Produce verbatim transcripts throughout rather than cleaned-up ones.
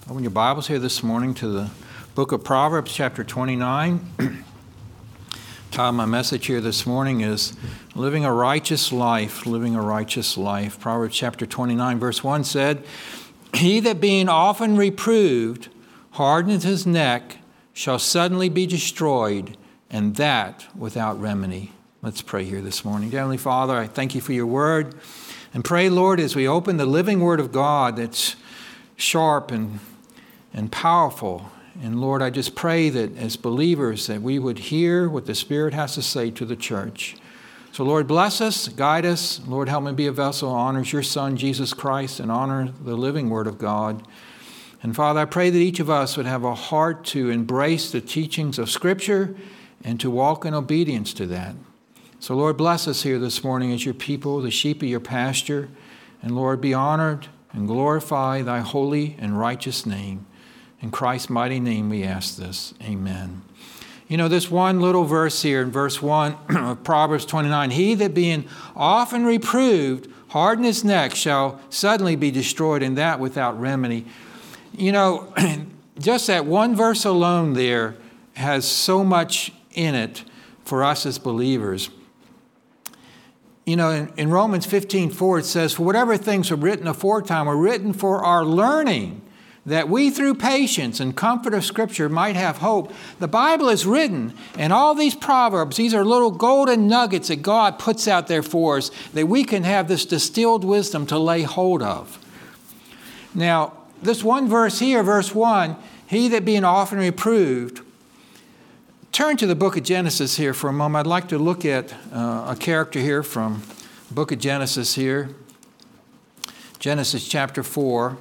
Open your Bibles here this morning to the book of Proverbs, chapter twenty-nine. Title of my message here this morning is Living a Righteous Life, Living a Righteous Life. Proverbs chapter twenty-nine, verse one said, He that being often reproved hardeneth his neck shall suddenly be destroyed, and that without remedy. Let's pray here this morning. Dear Heavenly Father, I thank you for your word. And pray, Lord, as we open the living word of God that's sharp and and powerful. And Lord, I just pray that as believers that we would hear what the Spirit has to say to the church. So Lord, bless us, guide us. Lord, help me be a vessel that honors your Son, Jesus Christ, and honor the living word of God. And Father, I pray that each of us would have a heart to embrace the teachings of Scripture and to walk in obedience to that. So Lord, bless us here this morning as your people, the sheep of your pasture. And Lord, be honored and glorify thy holy and righteous name. In Christ's mighty name we ask this. Amen. You know, this one little verse here in verse one of Proverbs twenty-nine, He that being often reproved, harden his neck, shall suddenly be destroyed, and that without remedy. You know, just that one verse alone there has so much in it for us as believers. You know, in, in Romans fifteen four, it says, For whatever things were written aforetime were written for our learning, that we through patience and comfort of Scripture might have hope. The Bible is written, and all these proverbs, these are little golden nuggets that God puts out there for us, that we can have this distilled wisdom to lay hold of. Now, this one verse here, verse one, He that being often reproved. Turn to the book of Genesis here for a moment. I'd like to look at uh, a character here from the book of Genesis here. Genesis chapter four.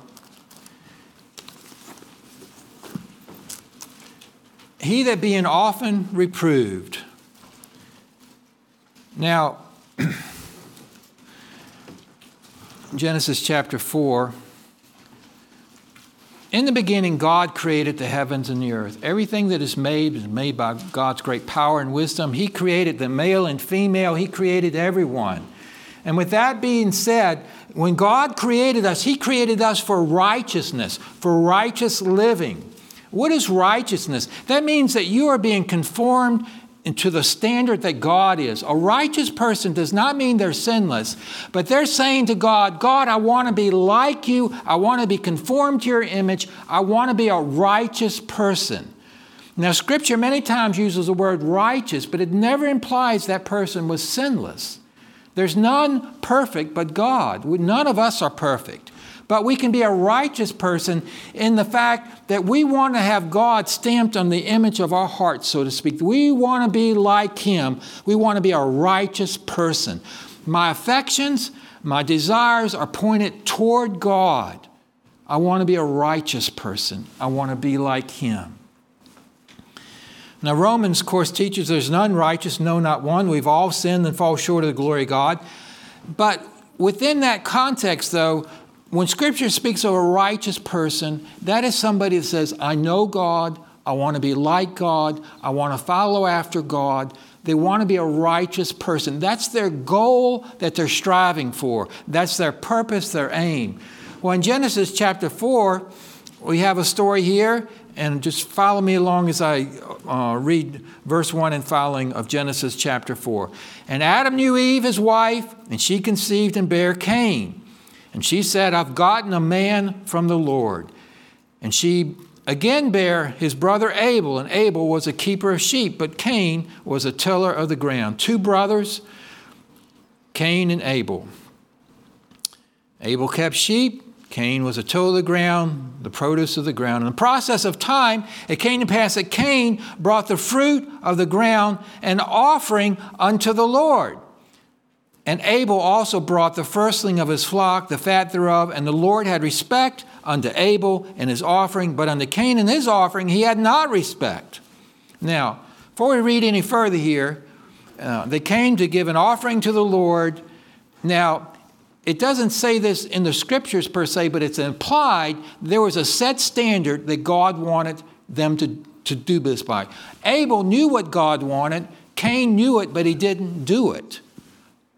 He that being often reproved. Now, Genesis chapter four. In the beginning, God created the heavens and the earth. Everything that is made is made by God's great power and wisdom. He created the male and female. He created everyone. And with that being said, when God created us, He created us for righteousness, for righteous living. What is righteousness? That means that you are being conformed to the standard that God is. A righteous person does not mean they're sinless, but they're saying to God, God, I want to be like you. I want to be conformed to your image. I want to be a righteous person. Now, Scripture many times uses the word righteous, but it never implies that person was sinless. There's none perfect but God. None of us are perfect. But we can be a righteous person in the fact that we want to have God stamped on the image of our heart, so to speak. We want to be like Him. We want to be a righteous person. My affections, my desires are pointed toward God. I want to be a righteous person. I want to be like Him. Now, Romans, of course, teaches there's none righteous, no, not one. We've all sinned and fall short of the glory of God. But within that context, though, when Scripture speaks of a righteous person, that is somebody that says, I know God, I want to be like God, I want to follow after God. They want to be a righteous person. That's their goal that they're striving for. That's their purpose, their aim. Well, in Genesis chapter four, we have a story here, and just follow me along as I uh, read verse one and following of Genesis chapter four. And Adam knew Eve, his wife, and she conceived and bare Cain. And she said, I've gotten a man from the Lord. And she again bare his brother Abel, and Abel was a keeper of sheep, but Cain was a tiller of the ground. Two brothers, Cain and Abel. Abel kept sheep. Cain was a tiller of the ground, the produce of the ground. In the process of time, it came to pass that Cain brought the fruit of the ground an offering unto the Lord. And Abel also brought the firstling of his flock, the fat thereof, and the Lord had respect unto Abel and his offering, but unto Cain and his offering he had not respect. Now, before we read any further here, uh, they came to give an offering to the Lord. Now, it doesn't say this in the Scriptures per se, but it's implied there was a set standard that God wanted them to, to do this by. Abel knew what God wanted. Cain knew it, but he didn't do it.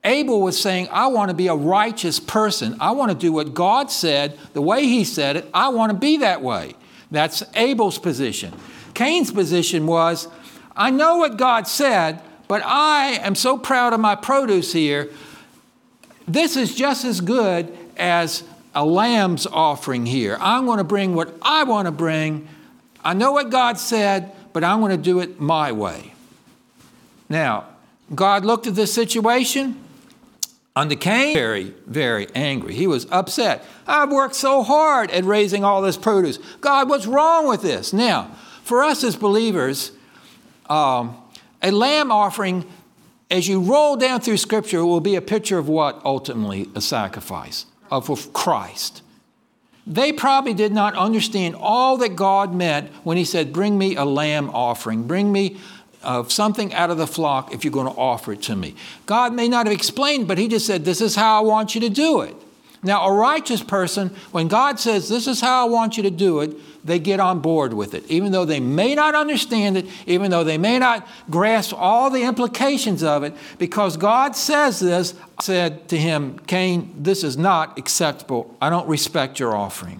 Abel was saying, I want to be a righteous person. I want to do what God said, the way he said it. I want to be that way. That's Abel's position. Cain's position was, I know what God said, but I am so proud of my produce here. This is just as good as a lamb's offering here. I'm going to bring what I want to bring. I know what God said, but I'm going to do it my way. Now, God looked at this situation. Under Cain, very, very angry. He was upset. I've worked so hard at raising all this produce. God, what's wrong with this? Now, for us as believers, um, a lamb offering, as you roll down through Scripture, will be a picture of what? Ultimately, a sacrifice of Christ. They probably did not understand all that God meant when he said, bring me a lamb offering. Bring me of something out of the flock if you're going to offer it to me. God may not have explained, but he just said, this is how I want you to do it. Now, a righteous person, when God says, this is how I want you to do it, they get on board with it. Even though they may not understand it, even though they may not grasp all the implications of it, because God says this, said to him, Cain, this is not acceptable. I don't respect your offering.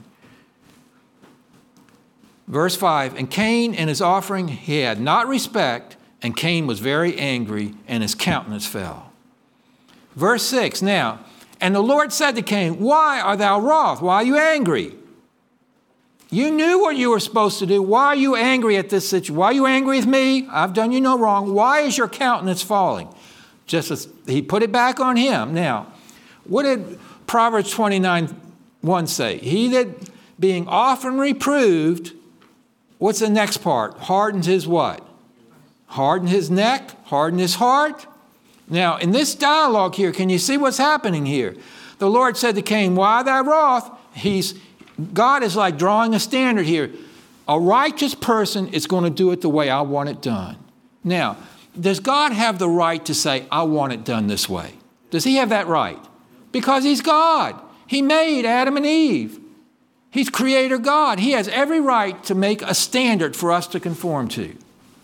Verse five, and Cain and his offering he had not respect, and Cain was very angry, and his countenance fell. Verse six, now, and the Lord said to Cain, why art thou wroth? Why are you angry? You knew what you were supposed to do. Why are you angry at this situation? Why are you angry with me? I've done you no wrong. Why is your countenance falling? Just as he put it back on him. Now, what did Proverbs twenty-nine one say? He that being often reproved, what's the next part? Hardens his what? Harden his neck, harden his heart. Now, in this dialogue here, can you see what's happening here? The Lord said to Cain, why thou wroth? He's, God is like drawing a standard here. A righteous person is going to do it the way I want it done. Now, does God have the right to say, I want it done this way? Does he have that right? Because he's God. He made Adam and Eve. He's creator God. He has every right to make a standard for us to conform to.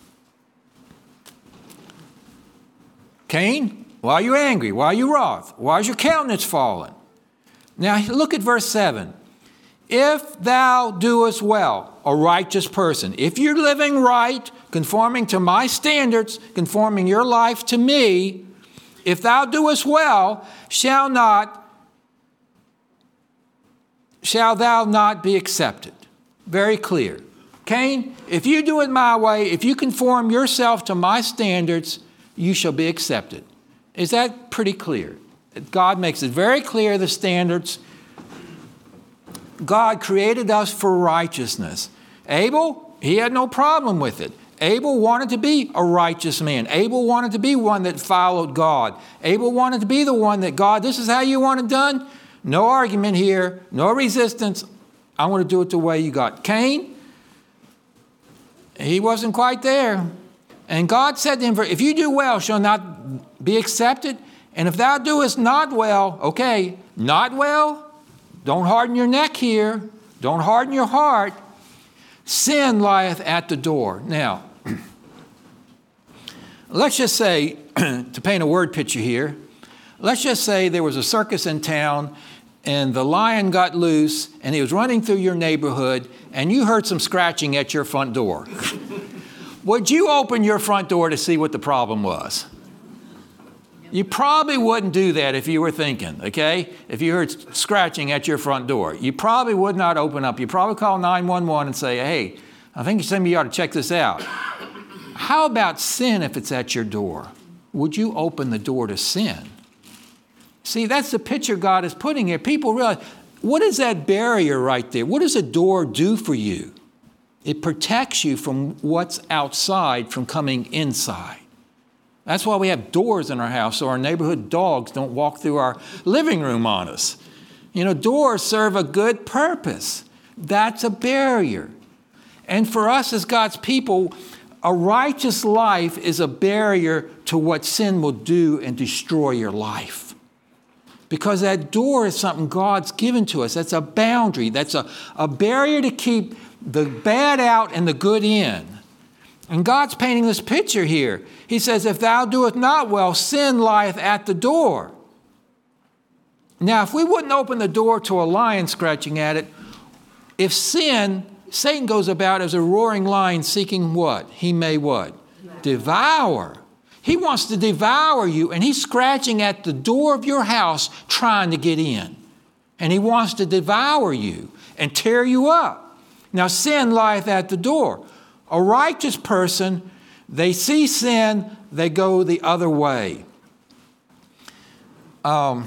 Cain, why are you angry? Why are you wroth? Why is your countenance fallen? Now look at verse seven. If thou doest well, a righteous person, if you're living right, conforming to my standards, conforming your life to me, if thou doest well, shall not, shall thou not be accepted. Very clear. Cain, if you do it my way, if you conform yourself to my standards, you shall be accepted. Is that pretty clear? God makes it very clear, the standards. God created us for righteousness. Abel, he had no problem with it. Abel wanted to be a righteous man. Abel wanted to be one that followed God. Abel wanted to be the one that God, this is how you want it done? No argument here, no resistance. I want to do it the way you got. Cain, he wasn't quite there. And God said to him, if you do well, shall not be accepted. And if thou doest not well, okay, not well, don't harden your neck here. Don't harden your heart. Sin lieth at the door. Now, let's just say, to paint a word picture here, let's just say there was a circus in town and the lion got loose and he was running through your neighborhood and you heard some scratching at your front door. Would you open your front door to see what the problem was? You probably wouldn't do that if you were thinking, okay? If you heard scratching at your front door. You probably would not open up. You probably call nine one one and say, hey, I think some of you ought to check this out. How about sin if it's at your door? Would you open the door to sin? See, that's the picture God is putting here. People realize, what is that barrier right there? What does a door do for you? It protects you from what's outside from coming inside. That's why we have doors in our house so our neighborhood dogs don't walk through our living room on us. You know, doors serve a good purpose. That's a barrier. And for us as God's people, a righteous life is a barrier to what sin will do and destroy your life. Because that door is something God's given to us. That's a boundary. That's a, a barrier to keep the bad out and the good in. And God's painting this picture here. He says, if thou doest not well, sin lieth at the door. Now, if we wouldn't open the door to a lion scratching at it, if sin, Satan goes about as a roaring lion seeking what? He may what? Devour. He wants to devour you, and he's scratching at the door of your house trying to get in. And he wants to devour you and tear you up. Now, sin lieth at the door. A righteous person, they see sin, they go the other way. Um,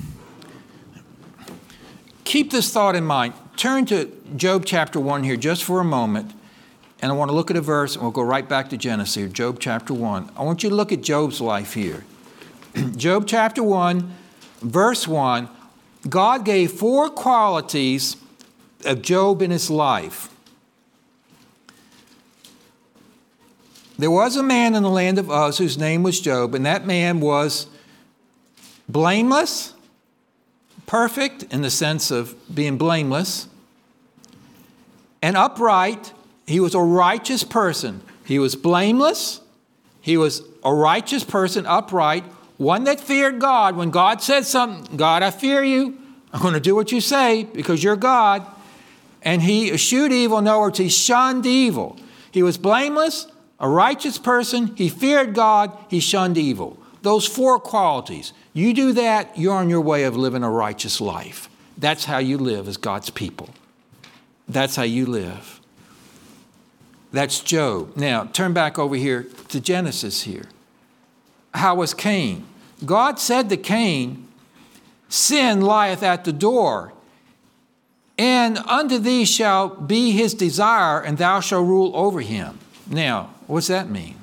keep this thought in mind. Turn to Job chapter one here just for a moment. And I want to look at a verse, and we'll go right back to Genesis here, Job chapter one. I want you to look at Job's life here. Job chapter one, verse one, God gave four qualities of Job in his life. There was a man in the land of Uz whose name was Job, and that man was blameless, perfect in the sense of being blameless, and upright. He was a righteous person. He was blameless. He was a righteous person, upright, one that feared God. When God said something, God, I fear you. I'm going to do what you say because you're God. And he eschewed evil. In other words, he shunned evil. He was blameless, a righteous person. He feared God. He shunned evil. Those four qualities. You do that, you're on your way of living a righteous life. That's how you live as God's people. That's how you live. That's Job. Now, turn back over here to Genesis here. How was Cain? God said to Cain, sin lieth at the door, and unto thee shall be his desire, and thou shalt rule over him. Now, what's that mean?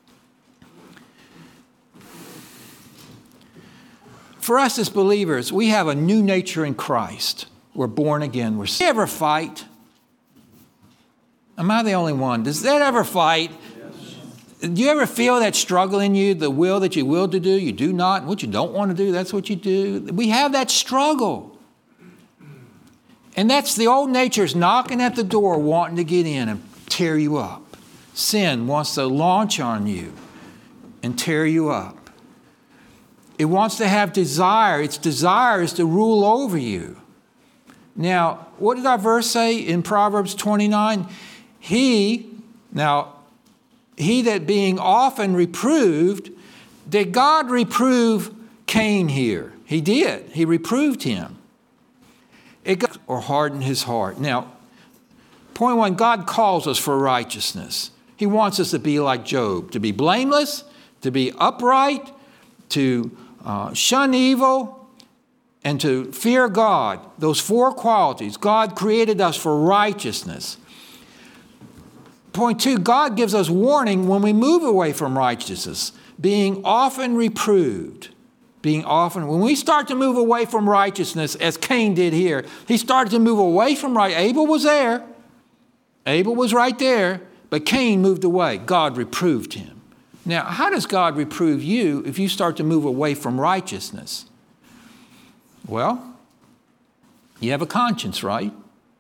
For us as believers, we have a new nature in Christ. We're born again. We're... Do you ever fight? Am I the only one? Does that ever fight? Yes. Do you ever feel that struggle in you, the will that you will to do, you do not, and what you don't want to do, that's what you do? We have that struggle. And that's the old nature's knocking at the door, wanting to get in and tear you up. Sin wants to launch on you and tear you up. It wants to have desire. Its desire is to rule over you. Now, what did our verse say in Proverbs twenty-nine? He, now, he that being often reproved, did God reprove Cain here? He did. He reproved him. It got, or hardened his heart. Now, point one, God calls us for righteousness. He wants us to be like Job, to be blameless, to be upright, to uh, shun evil, and to fear God. Those four qualities. God created us for righteousness. Point two, God gives us warning when we move away from righteousness, being often reproved. Being often, when we start to move away from righteousness, as Cain did here, he started to move away from right. Abel was there. Abel was right there, but Cain moved away. God reproved him. Now, how does God reprove you if you start to move away from righteousness? Well, you have a conscience, right?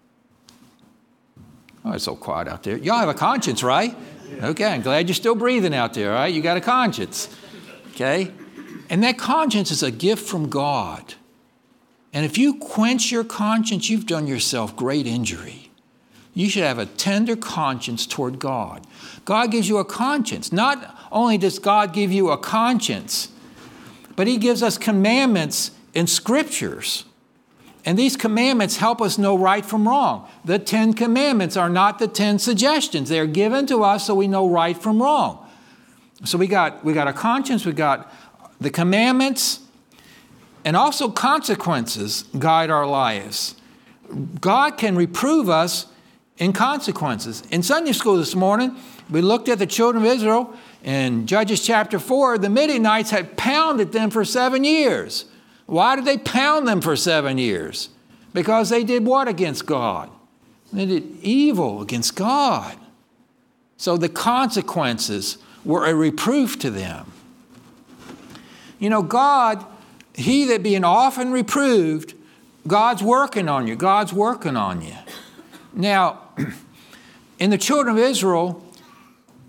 Oh, it's so quiet out there. Y'all have a conscience, right? Okay, I'm glad you're still breathing out there, all right? You got a conscience, okay? And that conscience is a gift from God. And if you quench your conscience, you've done yourself great injury. You should have a tender conscience toward God. God gives you a conscience. Not only does God give you a conscience, but he gives us commandments in scriptures. And these commandments help us know right from wrong. The Ten Commandments are not the ten suggestions. They're given to us so we know right from wrong. So we got, we got a conscience, we got the commandments, and also consequences guide our lives. God can reprove us in consequences. In Sunday school this morning, we looked at the children of Israel. In Judges chapter four, the Midianites had pounded them for seven years. Why did they pound them for seven years? Because they did what against God? They did evil against God. So the consequences were a reproof to them. You know, God, he that being often reproved, God's working on you. God's working on you. Now, in the children of Israel,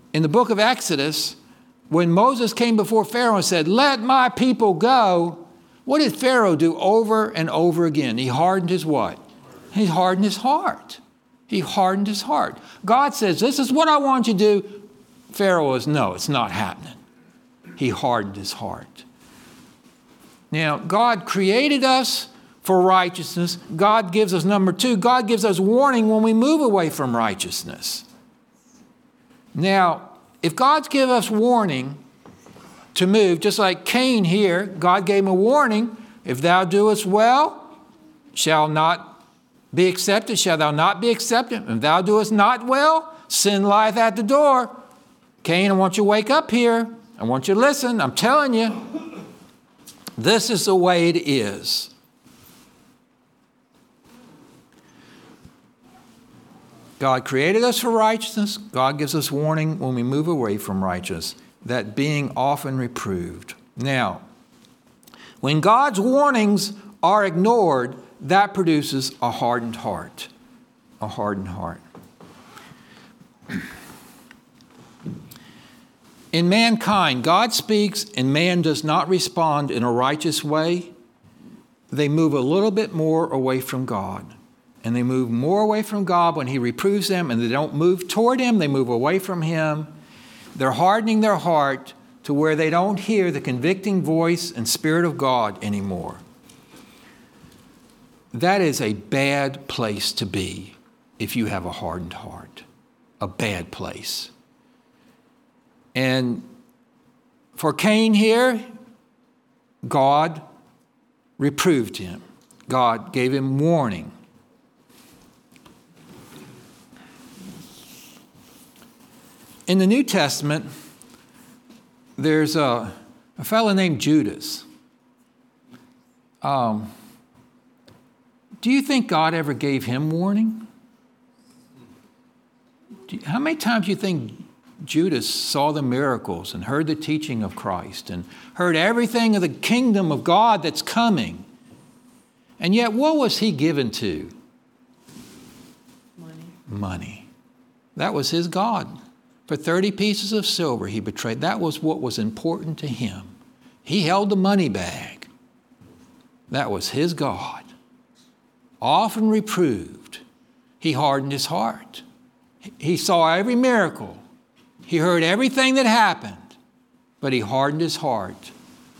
in the book of Exodus, when Moses came before Pharaoh and said, "Let my people go," what did Pharaoh do over and over again? He hardened his what? He hardened his heart. He hardened his heart. God says, "This is what I want you to do." Pharaoh is, "No, it's not happening." He hardened his heart. Now, God created us for righteousness. God gives us, number two, God gives us warning when we move away from righteousness. Now, if God's given us warning to move, just like Cain here, God gave him a warning, "If thou doest well, shall not be accepted, shall thou not be accepted. If thou doest not well, sin lieth at the door." Cain, I want you to wake up here. I want you to listen. I'm telling you, this is the way it is. God created us for righteousness. God gives us warning when we move away from righteousness, that being often reproved. Now, when God's warnings are ignored, that produces a hardened heart. A hardened heart. In mankind, God speaks and man does not respond in a righteous way. They move a little bit more away from God. And they move more away from God when he reproves them, and they don't move toward him, they move away from him. They're hardening their heart to where they don't hear the convicting voice and Spirit of God anymore. That is a bad place to be if you have a hardened heart. A bad place. And for Cain here, God reproved him. God gave him warning. In the New Testament, there's a, a fellow named Judas. Um, do you think God ever gave him warning? Do you, how many times do you think Judas saw the miracles and heard the teaching of Christ and heard everything of the kingdom of God that's coming? And yet, what was he given to? Money. Money. That was his God. For thirty pieces of silver he betrayed. That was what was important to him. He held the money bag. That was his God. Often reproved. He hardened his heart. He saw every miracle. He heard everything that happened, but he hardened his heart.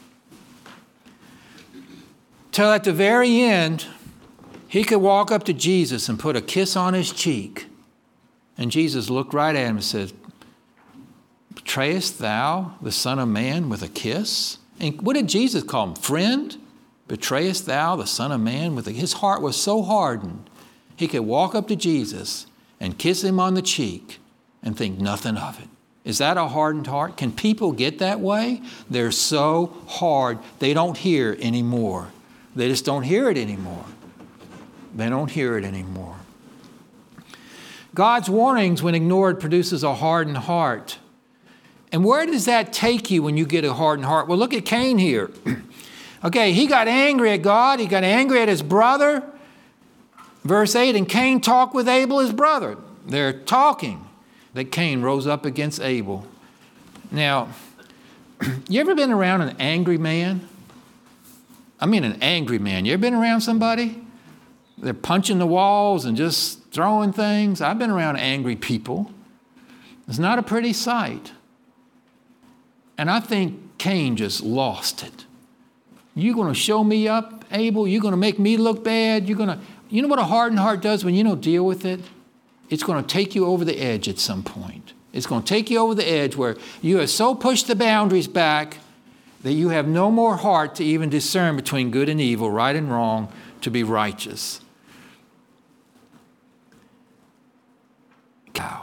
Till at the very end, he could walk up to Jesus and put a kiss on his cheek. And Jesus looked right at him and said, "Betrayest thou the Son of Man with a kiss?" And what did Jesus call him? Friend? Betrayest thou the Son of Man with a kiss? His heart was so hardened, he could walk up to Jesus and kiss him on the cheek and think nothing of it. Is that a hardened heart? Can people get that way? They're so hard, they don't hear anymore. They just don't hear it anymore. They don't hear it anymore. God's warnings, when ignored, produces a hardened heart. And where does that take you when you get a hardened heart? Well, look at Cain here. Okay, he got angry at God. He got angry at his brother. Verse eight, and Cain talked with Abel, his brother. They're talking. That Cain rose up against Abel. Now, you ever been around an angry man? I mean an angry man. You ever been around somebody? They're punching the walls and just throwing things. I've been around angry people. It's not a pretty sight. And I think Cain just lost it. You're going to show me up, Abel? You're going to make me look bad? You're going to, you know what a hardened heart does when you don't deal with it? It's going to take you over the edge at some point. It's going to take you over the edge where you have so pushed the boundaries back that you have no more heart to even discern between good and evil, right and wrong, to be righteous. Cow.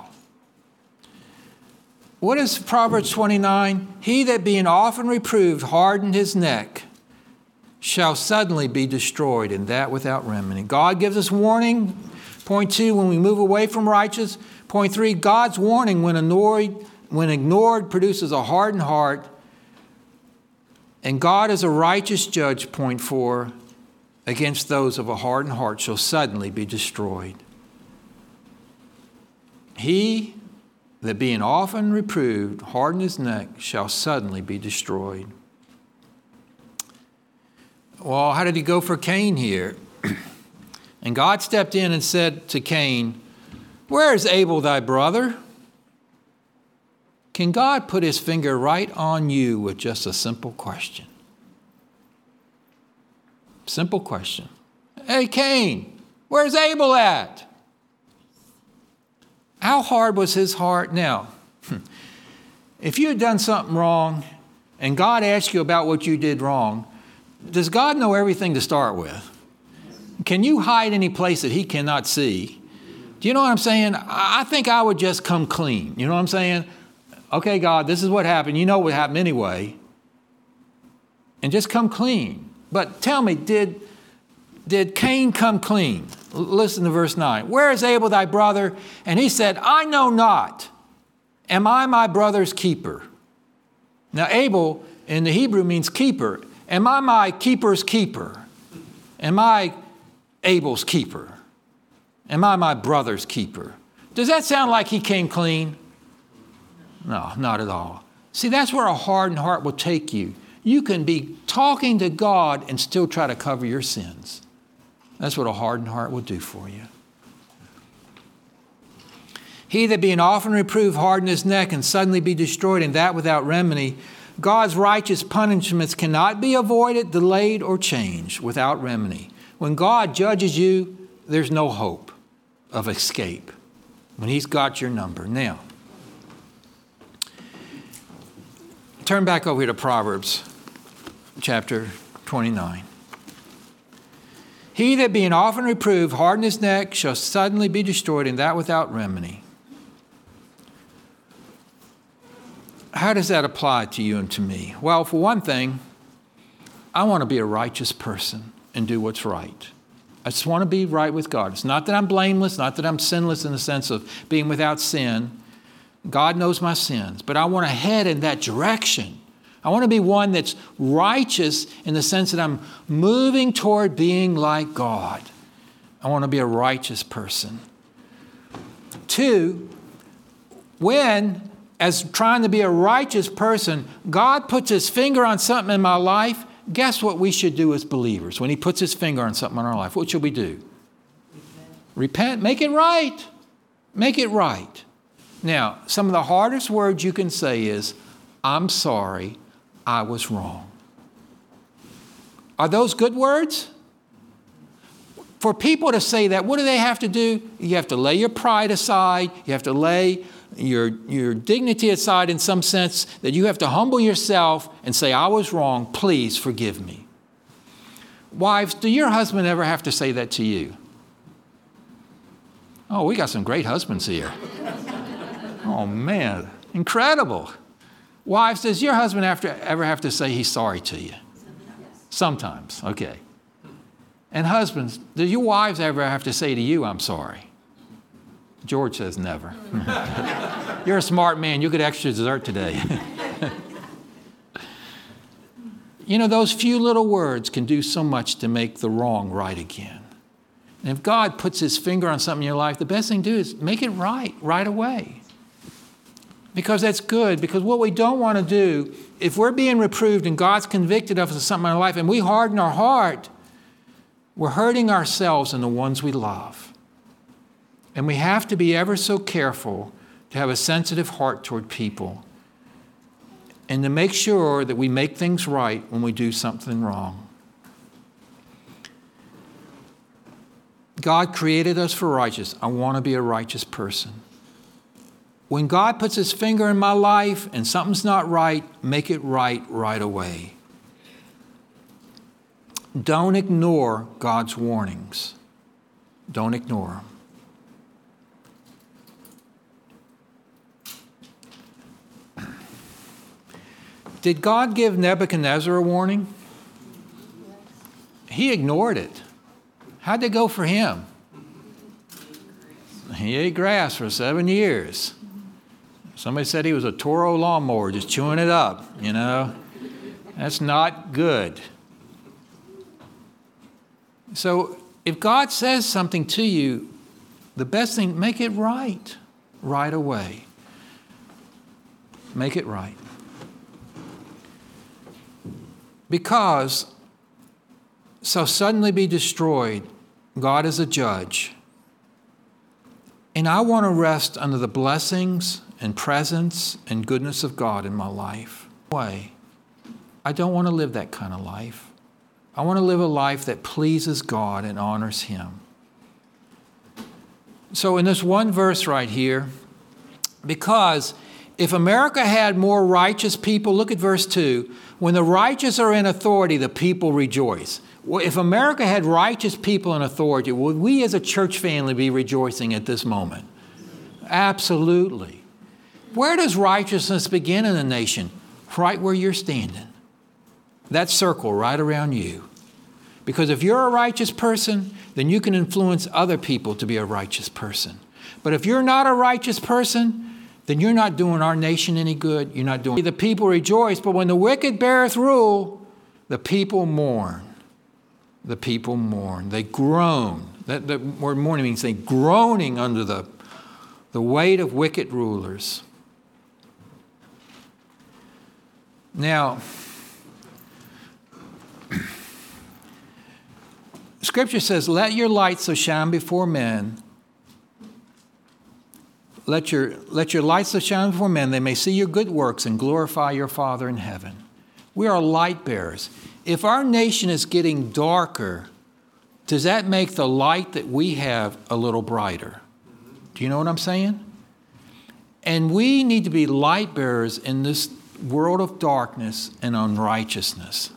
What is Proverbs twenty-nine? He that being often reproved hardened his neck shall suddenly be destroyed, and that without remedy. God gives us warning. Point two, when we move away from righteousness. Point three, God's warning when ignored, when ignored produces a hardened heart. And God is a righteous judge, point four, against those of a hardened heart shall suddenly be destroyed. He that being often reproved, hardened his neck, shall suddenly be destroyed. Well, how did he go for Cain here? And God stepped in and said to Cain, "Where is Abel thy brother?" Can God put his finger right on you with just a simple question? Simple question. Hey, Cain, where's Abel at? How hard was his heart? Now, if you had done something wrong and God asked you about what you did wrong, does God know everything to start with? Can you hide any place that he cannot see? Do you know what I'm saying? I think I would just come clean. You know what I'm saying? Okay, God, this is what happened. You know what happened anyway. And just come clean. But tell me, did, did Cain come clean? L- listen to verse nine. Where is Abel thy brother? And he said, I know not. Am I my brother's keeper? Now, Abel in the Hebrew means keeper. Am I my keeper's keeper? Am I Abel's keeper? Am I my brother's keeper? Does that sound like he came clean? No, not at all. See, that's where a hardened heart will take you. You can be talking to God and still try to cover your sins. That's what a hardened heart will do for you. He that being often reproved harden his neck and suddenly be destroyed, and that without remedy. God's righteous punishments cannot be avoided, delayed, or changed without remedy. When God judges you, there's no hope of escape when he's got your number. Now, turn back over here to Proverbs chapter twenty-nine. He that being often reproved, harden his neck, shall suddenly be destroyed, and that without remedy. How does that apply to you and to me? Well, for one thing, I want to be a righteous person and do what's right. I just want to be right with God. It's not that I'm blameless, not that I'm sinless in the sense of being without sin. God knows my sins, but I want to head in that direction. I want to be one that's righteous in the sense that I'm moving toward being like God. I want to be a righteous person. Two, when, as trying to be a righteous person, God puts his finger on something in my life, guess what we should do as believers? When he puts his finger on something in our life, what should we do? Repent. Repent. Make it right. Make it right. Now, some of the hardest words you can say is, I'm sorry, I was wrong. Are those good words? For people to say that, what do they have to do? You have to lay your pride aside. You have to lay your, your dignity aside in some sense, that you have to humble yourself and say, I was wrong, please forgive me. Wives, do your husband ever have to say that to you? Oh, we got some great husbands here. Oh, man, incredible. Wives, does your husband have to, ever have to say he's sorry to you? Sometimes, okay. And husbands, do your wives ever have to say to you, I'm sorry? George says never. You're a smart man. You get extra dessert today. You know, those few little words can do so much to make the wrong right again. And if God puts his finger on something in your life, the best thing to do is make it right, right away. Because that's good. Because what we don't want to do, if we're being reproved and God's convicted of us of something in our life and we harden our heart, we're hurting ourselves and the ones we love. And we have to be ever so careful to have a sensitive heart toward people and to make sure that we make things right when we do something wrong. God created us for righteousness. I want to be a righteous person. When God puts his finger in my life and something's not right, make it right right away. Don't ignore God's warnings. Don't ignore them. Did God give Nebuchadnezzar a warning? He ignored it. How'd it go for him? He ate grass for seven years. Somebody said he was a Toro lawnmower, just chewing it up, you know. That's not good. So if God says something to you, the best thing, make it right, right away. Make it right. Because so suddenly be destroyed, God is a judge. And I want to rest under the blessings and presence and goodness of God in my life. Why? I don't want to live that kind of life. I want to live a life that pleases God and honors Him. So in this one verse right here, because if America had more righteous people, look at verse two, when the righteous are in authority, the people rejoice. Well, if America had righteous people in authority, would we as a church family be rejoicing at this moment? Absolutely. Where does righteousness begin in a nation? Right where you're standing. That circle right around you. Because if you're a righteous person, then you can influence other people to be a righteous person. But if you're not a righteous person, then you're not doing our nation any good. You're not doing. The people rejoice, but when the wicked beareth rule, the people mourn. The people mourn. They groan. That the word mourning means they groaning under the, the weight of wicked rulers. Now, Scripture says, let your light so shine before men. Let your, let your light so shine before men, they may see your good works and glorify your Father in heaven. We are light bearers. If our nation is getting darker, does that make the light that we have a little brighter? Do you know what I'm saying? And we need to be light bearers in this world of darkness and unrighteousness.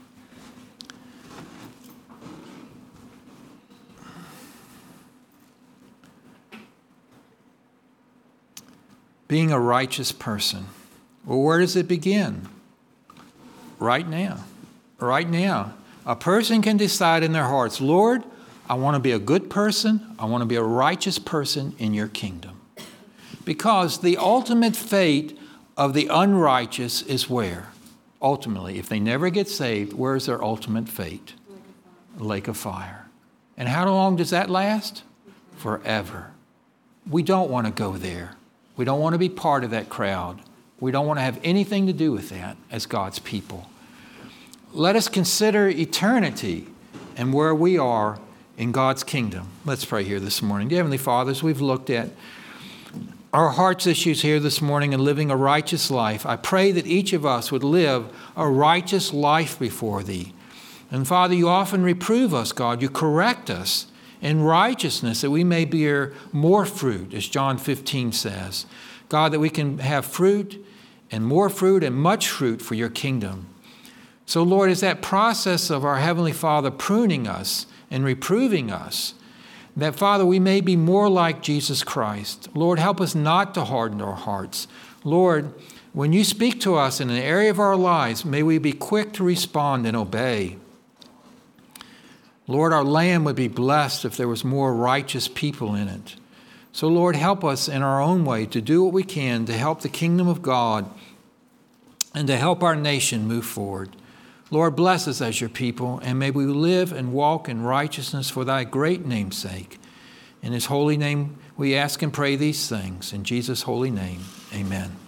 Being a righteous person. Well, where does it begin? Right now. Right now. A person can decide in their hearts, Lord, I want to be a good person. I want to be a righteous person in your kingdom. Because the ultimate fate of the unrighteous is where? Ultimately, if they never get saved, where is their ultimate fate? A lake of fire. And how long does that last? Forever. We don't want to go there. We don't want to be part of that crowd. We don't want to have anything to do with that as God's people. Let us consider eternity and where we are in God's kingdom. Let's pray here this morning. Dear Heavenly Father, as we've looked at our heart's issues here this morning and living a righteous life, I pray that each of us would live a righteous life before Thee. And Father, You often reprove us, God. You correct us in righteousness that we may bear more fruit, as John fifteen says. God, that we can have fruit and more fruit and much fruit for Your kingdom. So, Lord, as that process of our Heavenly Father pruning us and reproving us, that, Father, we may be more like Jesus Christ. Lord, help us not to harden our hearts. Lord, when You speak to us in an area of our lives, may we be quick to respond and obey. Lord, our land would be blessed if there was more righteous people in it. So, Lord, help us in our own way to do what we can to help the kingdom of God and to help our nation move forward. Lord, bless us as Your people, and may we live and walk in righteousness for Thy great name's sake. In His holy name we ask and pray these things. In Jesus' holy name, amen.